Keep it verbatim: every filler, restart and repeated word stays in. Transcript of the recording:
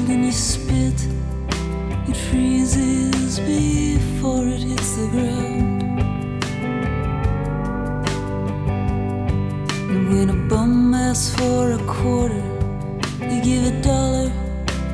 cold and you spit, it freezes before it hits the ground. And when a bum asks for a quarter, you give a dollar.